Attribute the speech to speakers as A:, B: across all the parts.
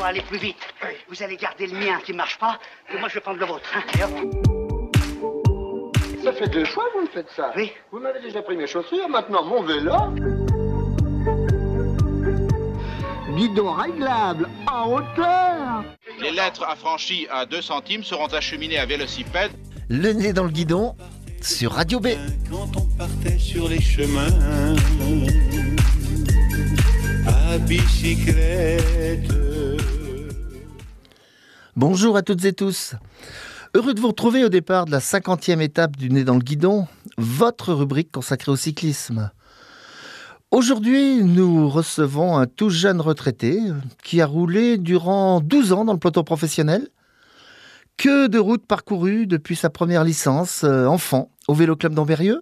A: va aller plus vite. Vous allez garder le mien qui ne marche pas, et moi je vais prendre le vôtre. Hein. Et hop.
B: Ça fait 2 fois que vous me faites ça.
A: Oui.
B: Vous m'avez déjà pris mes chaussures, maintenant mon vélo. Guidon réglable, en hauteur.
C: Les lettres affranchies à 2 centimes seront acheminées à Vélocipède.
D: Le nez dans le guidon sur Radio B.
E: Quand on partait sur les chemins à bicyclette.
D: Bonjour à toutes et tous. Heureux de vous retrouver au départ de la 50e étape du nez dans le guidon, votre rubrique consacrée au cyclisme. Aujourd'hui, nous recevons un tout jeune retraité qui a roulé durant 12 ans dans le peloton professionnel. Que de routes parcourues depuis sa première licence, enfant, au Vélo Club d'Ambérieu,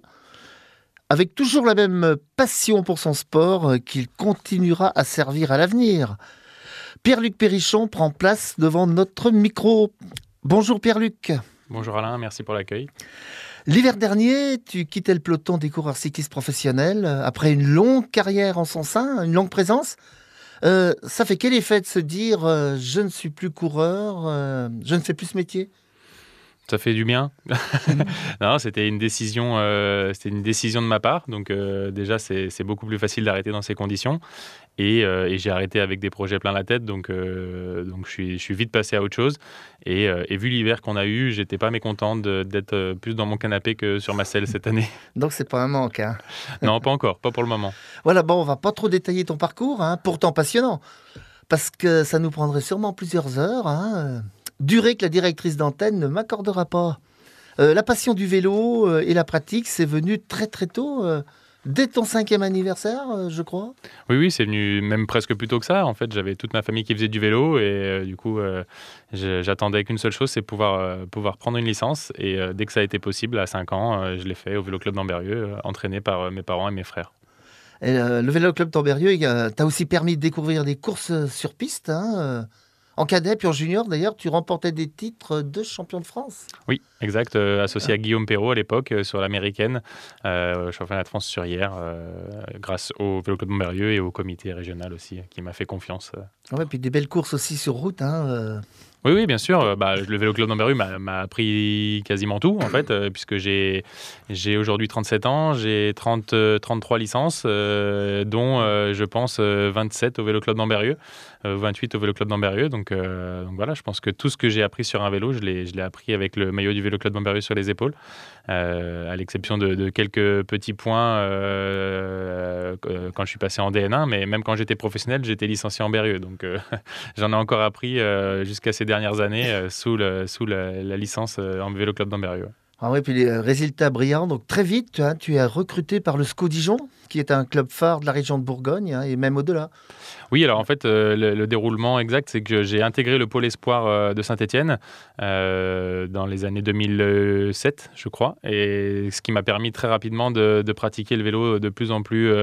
D: avec toujours la même passion pour son sport qu'il continuera à servir à l'avenir. Pierre-Luc Périchon prend place devant notre micro. Bonjour Pierre-Luc.
F: Bonjour Alain, merci pour l'accueil.
D: L'hiver dernier, tu quittais le peloton des coureurs cyclistes professionnels après une longue carrière en son sein, une longue présence. Ça fait quel effet de se dire je ne suis plus coureur, je ne fais plus ce métier ?
F: Ça fait du bien. Non, c'était une décision de ma part. Donc déjà, c'est beaucoup plus facile d'arrêter dans ces conditions. Et j'ai arrêté avec des projets plein la tête. Donc je suis vite passé à autre chose. Et vu l'hiver qu'on a eu, j'étais pas mécontent d'être plus dans mon canapé que sur ma selle cette année.
D: Donc c'est pas un manque, hein ?
F: Non, pas encore, pas pour le moment.
D: Voilà, bon, on va pas trop détailler ton parcours, hein, pourtant passionnant. Parce que ça nous prendrait sûrement plusieurs heures, hein. Durée que la directrice d'antenne ne m'accordera pas. La passion du vélo et la pratique, c'est venu très très tôt, dès ton 5e anniversaire, je crois.
F: Oui, c'est venu même presque plus tôt que ça. En fait, j'avais toute ma famille qui faisait du vélo et du coup, j'attendais qu'une seule chose, c'est pouvoir prendre une licence. Et dès que ça a été possible, à 5 ans, je l'ai fait au Vélo Club d'Ambérieu, entraîné par mes parents et mes frères.
D: Et, le Vélo Club d'Ambérieu t'a aussi permis de découvrir des courses sur piste, hein, en cadet, puis en junior, d'ailleurs, tu remportais des titres de champion de France.
F: Oui, exact. Associé à Guillaume Perrault à l'époque, sur l'américaine, championnat de France sur hier, grâce au Vélo Club d'Ambérieu et au comité régional aussi, qui m'a fait confiance.
D: Ouais, puis des belles courses aussi sur route, hein.
F: Oui, bien sûr. Le Vélo Club d'Ambérieu m'a appris quasiment tout, en fait, puisque j'ai aujourd'hui 37 ans, j'ai 33 licences, dont, je pense, 27 au Vélo Club d'Ambérieu, 28 au Vélo Club d'Ambérieu. Donc voilà, je pense que tout ce que j'ai appris sur un vélo, je l'ai appris avec le maillot du Vélo Club d'Ambérieu sur les épaules, à l'exception de quelques petits points quand je suis passé en DN1, mais même quand j'étais professionnel, j'étais licencié en Ambérieu. Donc j'en ai encore appris jusqu'à ces dernières années sous la licence en Vélo Club d'Ambérieu.
D: Ah oui, puis les résultats brillants. Donc très vite, tu es recruté par le SCO Dijon, qui est un club phare de la région de Bourgogne, hein, et même au-delà.
F: Oui, alors en fait, le déroulement exact, c'est que j'ai intégré le pôle espoir de Saint-Étienne dans les années 2007, je crois, et ce qui m'a permis très rapidement de pratiquer le vélo de plus en plus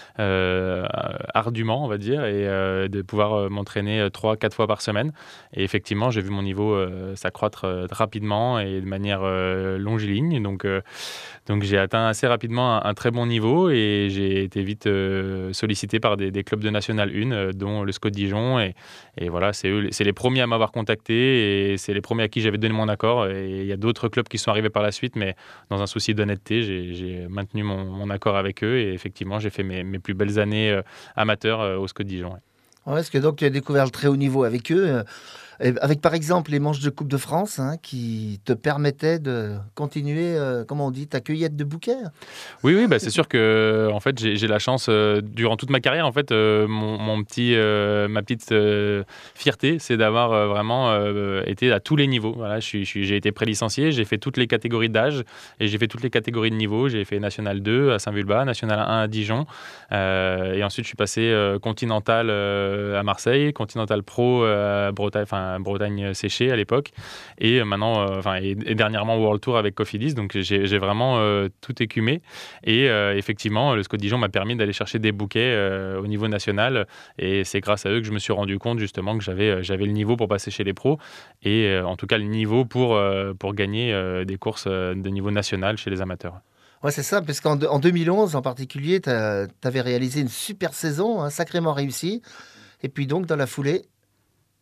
F: ardument, on va dire, et de pouvoir m'entraîner 3-4 fois par semaine. Et effectivement, j'ai vu mon niveau s'accroître rapidement et de manière longiligne. Donc j'ai atteint assez rapidement un très bon niveau et j'ai été vite sollicité par des clubs de National 1, dont le SCO Dijon. Et voilà, c'est les premiers à m'avoir contacté et c'est les premiers à qui j'avais donné mon accord. Et il y a d'autres clubs qui sont arrivés par la suite, mais dans un souci d'honnêteté, j'ai maintenu mon accord avec eux. Et effectivement, j'ai fait mes plus belles années amateurs au SCO Dijon. Ouais.
D: Ouais, parce que donc tu as découvert le très haut niveau avec eux, avec par exemple les manches de Coupe de France, hein, qui te permettaient de continuer, comment on dit, ta cueillette de bouquets.
F: Oui, c'est sûr que en fait j'ai la chance durant toute ma carrière, en fait, ma petite fierté, c'est d'avoir vraiment été à tous les niveaux. Voilà, j'ai été pré-licencié, j'ai fait toutes les catégories d'âge et j'ai fait toutes les catégories de niveau. J'ai fait National 2 à Saint-Vulbas, National 1 à Dijon, et ensuite je suis passé Continental à Marseille, Continental Pro à Bretagne séchée à l'époque, et maintenant, et dernièrement World Tour avec Cofidis. Donc j'ai vraiment tout écumé. Et effectivement, le SCO Dijon m'a permis d'aller chercher des bouquets au niveau national, et c'est grâce à eux que je me suis rendu compte justement que j'avais le niveau pour passer chez les pros, et en tout cas le niveau pour gagner des courses de niveau national chez les amateurs.
D: Ouais, c'est ça, parce qu'en 2011 en particulier, tu avais réalisé une super saison, hein, sacrément réussie. Et puis donc, dans la foulée,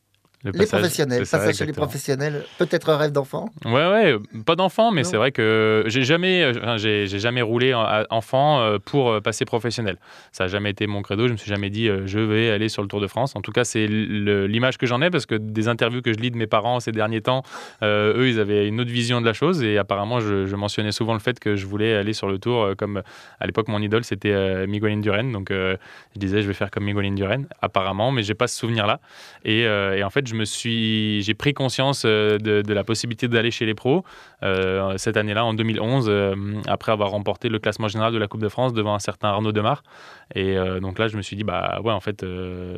D: Les professionnels,
F: c'est ça,
D: passage chez les
F: exactement.
D: professionnels, peut-être un rêve d'enfant.
F: Ouais, pas d'enfant, mais
D: Non.
F: c'est vrai que j'ai jamais roulé enfant pour passer professionnel. Ça n'a jamais été mon credo. Je me suis jamais dit je vais aller sur le Tour de France. En tout cas, c'est l'image que j'en ai parce que des interviews que je lis de mes parents ces derniers temps, eux, ils avaient une autre vision de la chose et apparemment, je mentionnais souvent le fait que je voulais aller sur le Tour comme à l'époque mon idole c'était Miguel Indurain. Donc je disais je vais faire comme Miguel Indurain apparemment, mais j'ai pas ce souvenir-là. Et en fait, j'ai pris conscience de la possibilité d'aller chez les pros cette année-là, en 2011, après avoir remporté le classement général de la Coupe de France devant un certain Arnaud Demar. Et donc là, je me suis dit, bah ouais, en fait,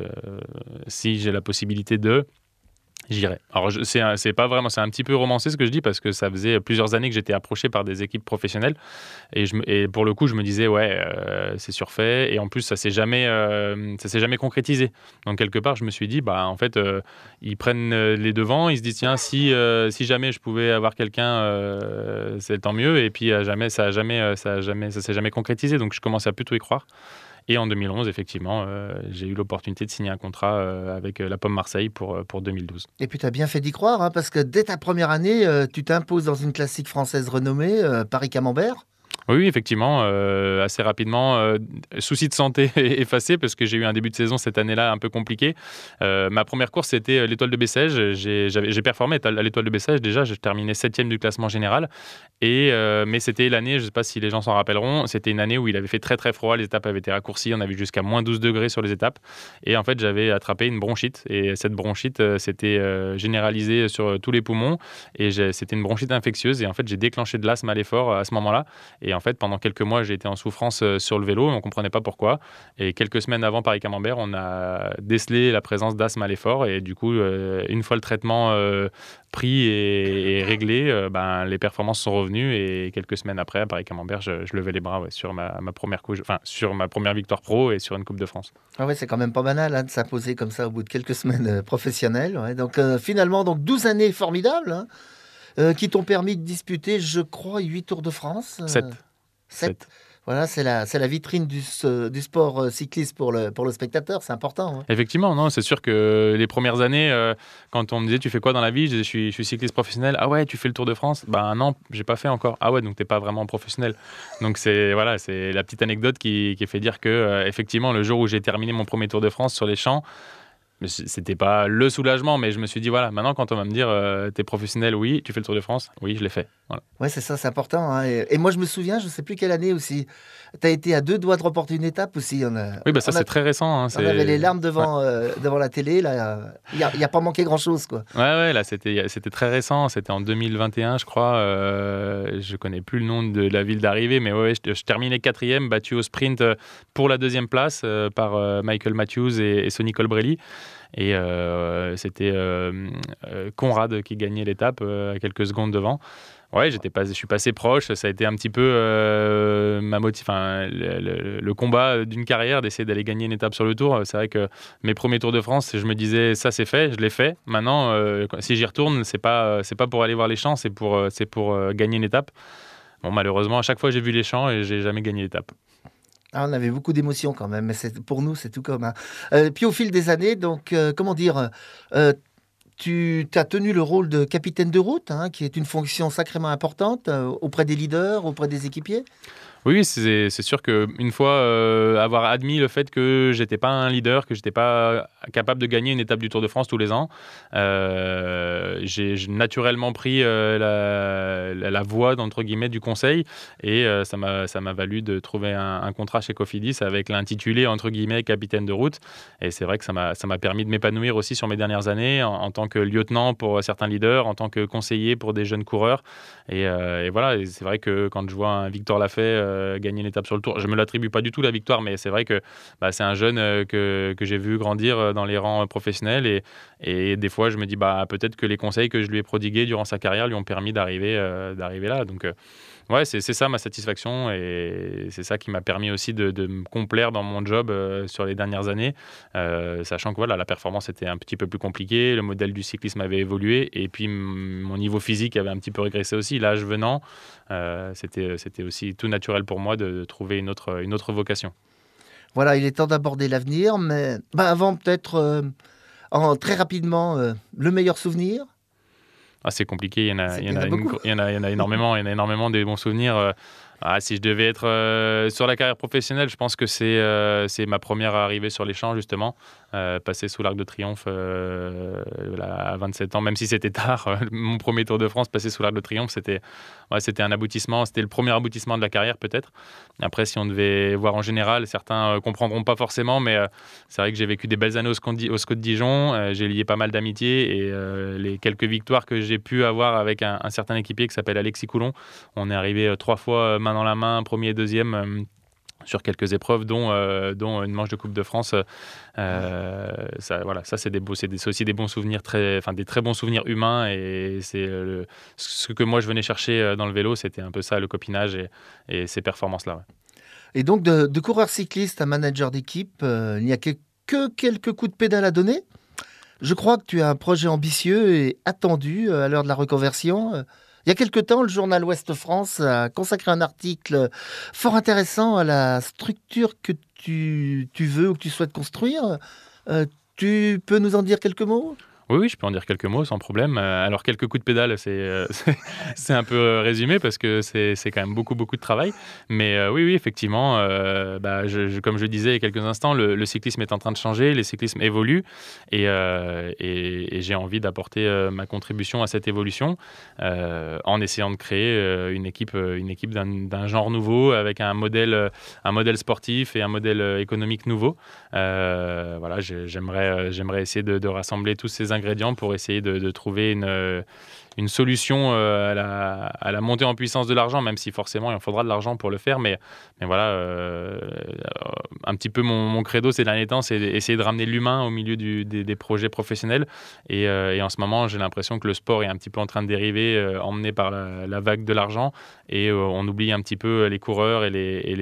F: si j'ai la possibilité j'irai. Alors, c'est pas vraiment, c'est un petit peu romancé ce que je dis parce que ça faisait plusieurs années que j'étais approché par des équipes professionnelles et pour le coup, je me disais, ouais, c'est surfait et en plus, ça s'est jamais concrétisé. Donc, quelque part, je me suis dit, bah, en fait, ils prennent les devants, ils se disent, tiens, si jamais je pouvais avoir quelqu'un, c'est tant mieux. Et puis, ça s'est jamais concrétisé. Donc, je commençais à plutôt y croire. Et en 2011, effectivement, j'ai eu l'opportunité de signer un contrat avec la Pomme Marseille pour 2012.
D: Et puis tu as bien fait d'y croire, hein, parce que dès ta première année, tu t'imposes dans une classique française renommée, Paris-Camembert.
F: Oui, effectivement, assez rapidement, souci de santé effacé parce que j'ai eu un début de saison cette année-là un peu compliqué. Ma première course, c'était l'Étoile de Bessèges. J'ai performé à l'Étoile de Bessèges. Déjà, je terminais 7e du classement général. Mais c'était l'année, je ne sais pas si les gens s'en rappelleront, c'était une année où il avait fait très très froid. Les étapes avaient été raccourcies. On avait jusqu'à moins 12 degrés sur les étapes. Et en fait, j'avais attrapé une bronchite. Et cette bronchite s'était généralisée sur tous les poumons. Et c'était une bronchite infectieuse. Et en fait, j'ai déclenché de l'asthme à l'effort à ce moment-là. Et en fait, pendant quelques mois, j'ai été en souffrance sur le vélo, on ne comprenait pas pourquoi. Et quelques semaines avant Paris-Camembert, on a décelé la présence d'asthme à l'effort. Et du coup, une fois le traitement pris et réglé, les performances sont revenues. Et quelques semaines après, à Paris-Camembert, je levais les bras sur sur ma première victoire pro et sur une Coupe de France.
D: Ah ouais, c'est quand même pas banal hein, de s'imposer comme ça au bout de quelques semaines professionnelles. Ouais. Donc finalement, 12 années formidables hein, qui t'ont permis de disputer, je crois, 8 Tours de France. 7. Voilà, c'est la vitrine du sport cycliste pour le spectateur, c'est important. Hein.
F: Effectivement, non, c'est sûr que les premières années, quand on me disait tu fais quoi dans la vie, je disais je suis cycliste professionnel. Ah ouais, tu fais le Tour de France? Ben non, j'ai pas fait encore. Ah ouais, donc t'es pas vraiment professionnel. Donc c'est la petite anecdote qui fait dire que effectivement le jour où j'ai terminé mon premier Tour de France sur les champs, c'était pas le soulagement, mais je me suis dit voilà, maintenant quand on va me dire t'es professionnel, oui, tu fais le Tour de France, oui, je l'ai fait. Voilà.
D: Ouais, c'est ça, c'est important. Hein. Et moi, je me souviens, je sais plus quelle année aussi, tu as été à 2 doigts de remporter une étape aussi.
F: Oui, bah ça c'est très récent. Hein,
D: on avait les larmes devant la télé. Là, il n'y a pas manqué grand-chose, quoi.
F: Ouais, là c'était très récent. C'était en 2021, je crois. Je connais plus le nom de la ville d'arrivée, mais ouais, je terminais 4e, battu au sprint pour la 2e place par Michael Matthews et Sonny Colbrelli. Et c'était Conrad qui gagnait l'étape à quelques secondes devant. Ouais, je suis passé proche. Ça a été un petit peu le combat d'une carrière d'essayer d'aller gagner une étape sur le Tour. C'est vrai que mes premiers Tours de France, je me disais ça c'est fait, je l'ai fait. Maintenant, si j'y retourne, c'est pas pour aller voir les champs, c'est pour gagner une étape. Bon, malheureusement, à chaque fois j'ai vu les champs et j'ai jamais gagné l'étape.
D: Ah, on avait beaucoup d'émotions quand même, mais pour nous, c'est tout comme. Hein. Puis au fil des années, donc, comment dire, tu as tenu le rôle de capitaine de route, hein, qui est une fonction sacrément importante auprès des leaders, auprès des équipiers.
F: Oui, c'est sûr qu'une fois avoir admis le fait que j'étais pas un leader, que j'étais pas capable de gagner une étape du Tour de France tous les ans, j'ai naturellement pris la voie entre guillemets du conseil et ça m'a valu de trouver un contrat chez Cofidis avec l'intitulé entre guillemets capitaine de route. Et c'est vrai que ça m'a permis de m'épanouir aussi sur mes dernières années en tant que lieutenant pour certains leaders, en tant que conseiller pour des jeunes coureurs. Et voilà, et c'est vrai que quand je vois un Victor Lafay gagner une étape sur le Tour, je me l'attribue pas du tout la victoire, mais c'est vrai que c'est un jeune que j'ai vu grandir dans les rangs professionnels et des fois je me dis peut-être que les conseils que je lui ai prodigués durant sa carrière lui ont permis d'arriver là. Donc ouais, c'est ça ma satisfaction et c'est ça qui m'a permis aussi de me complaire dans mon job sur les dernières années, sachant que la performance était un petit peu plus compliquée, le modèle du cyclisme avait évolué et puis mon niveau physique avait un petit peu régressé aussi. L'âge venant, c'était aussi tout naturel pour moi de trouver une autre vocation.
D: Voilà, il est temps d'aborder l'avenir, mais avant peut-être très rapidement, le meilleur souvenir?
F: Ah, c'est compliqué,
D: Il y en a beaucoup.
F: il y en a énormément, il y en a énormément des bons souvenirs. Si je devais être sur la carrière professionnelle, je pense que c'est ma première arrivée sur les champs, justement. Passer sous l'Arc de Triomphe à 27 ans, même si c'était tard. Mon premier Tour de France, passer sous l'Arc de Triomphe, c'était un aboutissement. C'était le premier aboutissement de la carrière, peut-être. Après, si on devait voir en général, certains comprendront pas forcément, mais c'est vrai que j'ai vécu des belles années au SCO de Dijon. J'ai lié pas mal d'amitiés et les quelques victoires que j'ai pu avoir avec un certain équipier qui s'appelle Alexis Coulon. On est arrivé 3 fois main dans la main, premier et deuxième. Sur quelques épreuves, dont une manche de Coupe de France. Ça, c'est aussi des bons souvenirs, des très bons souvenirs humains. Et c'est ce que moi je venais chercher dans le vélo, c'était un peu ça, le copinage et ces performances-là. Ouais.
D: Et donc, de coureur cycliste à manager d'équipe, il n'y a que quelques coups de pédale à donner. Je crois que tu as un projet ambitieux et attendu à l'heure de la reconversion. Il y a quelque temps, le journal Ouest France a consacré un article fort intéressant à la structure que tu veux ou que tu souhaites construire. Tu peux nous en dire quelques mots ?
F: Oui, je peux en dire quelques mots sans problème. Alors, quelques coups de pédale, c'est un peu résumé parce que c'est quand même beaucoup de travail. Mais oui, effectivement, comme je disais il y a quelques instants, le cyclisme est en train de changer, les cyclismes évoluent et j'ai envie d'apporter ma contribution à cette évolution en essayant de créer une équipe d'un genre nouveau avec un modèle sportif et un modèle économique nouveau. J'aimerais essayer de rassembler tous ces ingrédients pour essayer de trouver une solution à la montée en puissance de l'argent, même si forcément il en faudra de l'argent pour le faire. Mais voilà, un petit peu mon credo ces derniers temps, c'est d'essayer de ramener l'humain au milieu des projets professionnels. Et en ce moment, j'ai l'impression que le sport est un petit peu en train de dériver, emmené par la vague de l'argent. Et on oublie un petit peu les coureurs et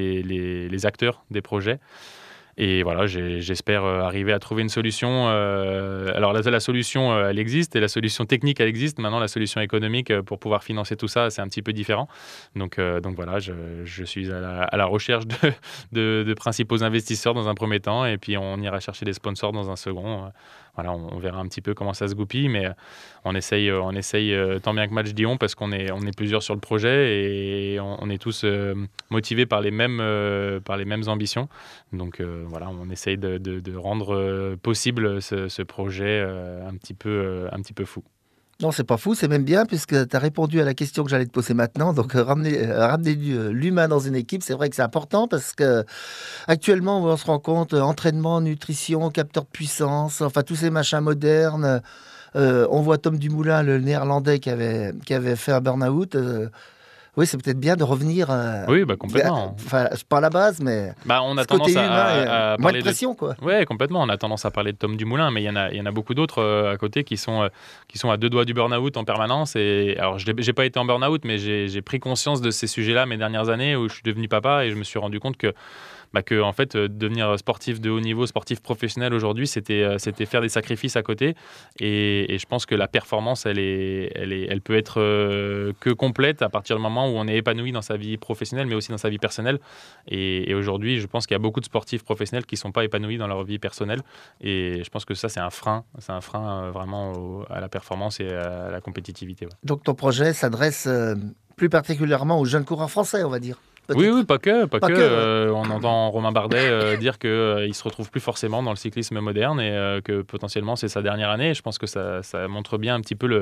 F: les acteurs des projets. Et voilà, j'espère arriver à trouver une solution. Alors la solution, elle existe, et la solution technique, elle existe. Maintenant, la solution économique pour pouvoir financer tout ça, c'est un petit peu différent. Donc voilà, je suis à la recherche de principaux investisseurs dans un premier temps, et puis on ira chercher des sponsors dans un second. Voilà, on verra un petit peu comment ça se goupille, mais on essaye tant bien que mal, je dis on, parce qu'on est plusieurs sur le projet et on est tous motivés par les mêmes ambitions. Donc voilà, on essaye de rendre possible ce projet un petit peu fou.
D: Non, c'est pas fou, c'est même bien, puisque tu as répondu à la question que j'allais te poser maintenant. Donc, ramener l'humain dans une équipe, c'est vrai que c'est important, parce que actuellement, on se rend compte, entraînement, nutrition, capteur de puissance, enfin, tous ces machins modernes. On voit Tom Dumoulin, le néerlandais, qui avait fait un burn-out. Oui, c'est peut-être bien de revenir.
F: Oui, complètement.
D: Enfin, pas à la base, mais.
F: On a tendance à
D: moins de pression, quoi.
F: Oui, complètement. On a tendance à parler de Tom Dumoulin, mais il y en a beaucoup d'autres à côté qui sont à 2 doigts du burn-out en permanence. Et alors, j'ai pas été en burn-out, mais j'ai pris conscience de ces sujets-là mes dernières années où je suis devenu papa et je me suis rendu compte que en fait, devenir sportif de haut niveau, sportif professionnel aujourd'hui, c'était faire des sacrifices à côté. Et je pense que la performance, elle peut être que complète à partir du moment où on est épanoui dans sa vie professionnelle, mais aussi dans sa vie personnelle. Et aujourd'hui, je pense qu'il y a beaucoup de sportifs professionnels qui ne sont pas épanouis dans leur vie personnelle. Et je pense que ça, c'est un frein. C'est un frein vraiment à la performance et à la compétitivité. Ouais.
D: Donc ton projet s'adresse plus particulièrement aux jeunes coureurs français, on va dire.
F: Oui, pas que. On entend Romain Bardet dire qu'il se retrouve plus forcément dans le cyclisme moderne et que potentiellement c'est sa dernière année. Je pense que ça montre bien un petit peu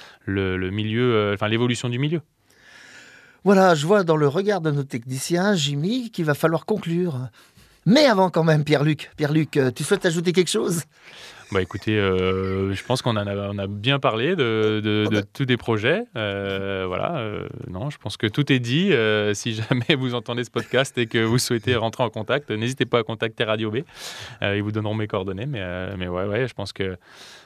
F: le milieu, l'évolution du milieu.
D: Voilà, je vois dans le regard de nos techniciens, Jimmy, qu'il va falloir conclure. Mais avant quand même, Pierre-Luc, tu souhaites ajouter quelque chose ?
F: Écoutez, je pense qu'on a bien parlé de tous des projets. Non, je pense que tout est dit. Si jamais vous entendez ce podcast et que vous souhaitez rentrer en contact, n'hésitez pas à contacter Radio B. Ils vous donneront mes coordonnées. Mais ouais, je pense que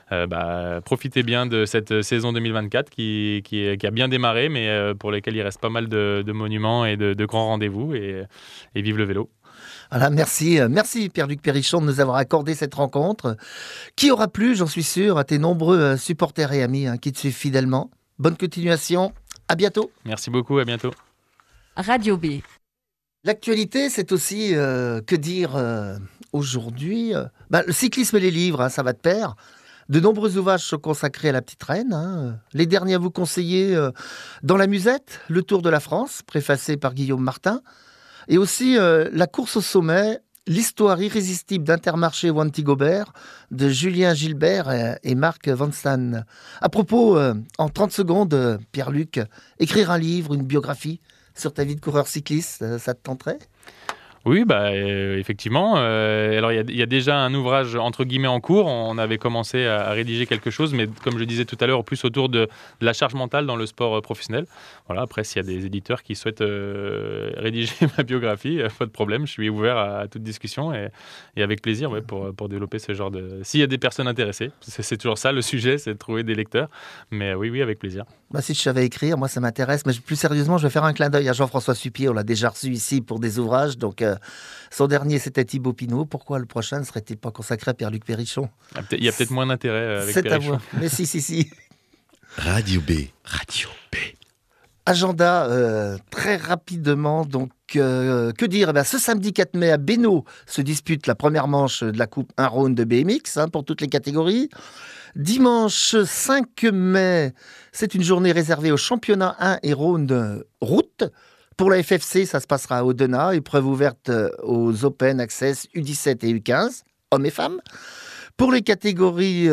F: profitez bien de cette saison 2024 qui a bien démarré, mais pour lesquelles il reste pas mal de monuments et de grands rendez-vous. Et vive le vélo.
D: Voilà, merci Pierre-Luc Perrichon de nous avoir accordé cette rencontre qui aura plu, j'en suis sûr, à tes nombreux supporters et amis qui te suivent fidèlement. Bonne continuation, à bientôt.
F: Merci beaucoup, à bientôt.
G: Radio B.
D: L'actualité, c'est aussi, que dire aujourd'hui, le cyclisme et les livres, ça va de pair. De nombreux ouvrages sont consacrés à la petite reine, hein. Les derniers à vous conseiller Dans la musette, le tour de la France, préfacé par Guillaume Martin, et aussi La course au sommet, l'histoire irrésistible d'Intermarché Wanty-Gobert de Julien Gilbert et Marc Van Stan. À propos, en 30 secondes, Pierre-Luc, écrire un livre, une biographie sur ta vie de coureur cycliste, ça te tenterait ?
F: Oui, effectivement. Alors, il y a déjà un ouvrage entre guillemets en cours. On avait commencé à rédiger quelque chose, mais comme je disais tout à l'heure, plus autour de la charge mentale dans le sport professionnel. Voilà. Après, s'il y a des éditeurs qui souhaitent rédiger ma biographie, pas de problème. Je suis ouvert à toute discussion et avec plaisir pour développer ce genre de. S'il y a des personnes intéressées, c'est toujours ça le sujet, c'est de trouver des lecteurs. Mais oui, avec plaisir.
D: Si je savais écrire, moi ça m'intéresse. Mais plus sérieusement, je vais faire un clin d'œil à Jean-François Supier. On l'a déjà reçu ici pour des ouvrages. Donc, son dernier, c'était Thibaut Pinot. Pourquoi le prochain ne serait-il pas consacré à Pierre-Luc Périchon ?
F: Il y a peut-être moins d'intérêt avec Périchon.
D: C'est à voir. Mais si.
E: Radio B. Radio B.
D: Agenda, très rapidement. Donc, que dire ? Ce samedi 4 mai, à Bénaud, se dispute la première manche de la Coupe 1 Rhône de BMX, pour toutes les catégories. Dimanche 5 mai, c'est une journée réservée au championnat 1 et Rhône de route. Pour la FFC, ça se passera à Audenat, épreuve ouverte aux Open Access U17 et U15, hommes et femmes. Pour les catégories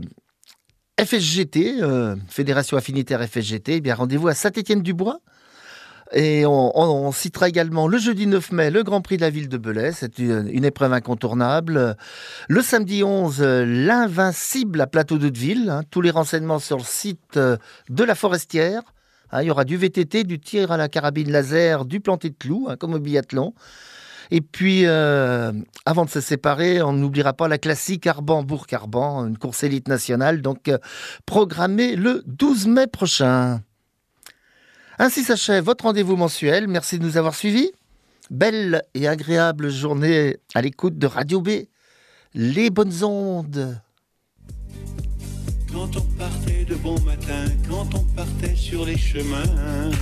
D: FSGT, Fédération Affinitaire FSGT, rendez-vous à Saint-Étienne-du-Bois. Et on citera également le jeudi 9 mai, le Grand Prix de la ville de Belay. C'est une épreuve incontournable. Le samedi 11, l'Invincible à Plateau d'Hauteville. Tous les renseignements sur le site de la Forestière. Il y aura du VTT, du tir à la carabine laser, du planté de clous, comme au biathlon. Et puis, avant de se séparer, on n'oubliera pas la classique Arban-Bourg-Arban, une course élite nationale, donc programmée le 12 mai prochain. Ainsi s'achève votre rendez-vous mensuel. Merci de nous avoir suivis. Belle et agréable journée à l'écoute de Radio B. Les bonnes ondes.
E: Quand on partait de bon matin, quand on partait sur les chemins,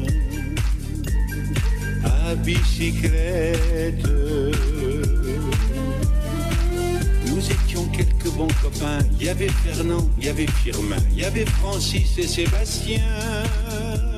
E: à bicyclette, nous étions quelques bons copains. Il y avait Fernand, il y avait Firmin, il y avait Francis et Sébastien.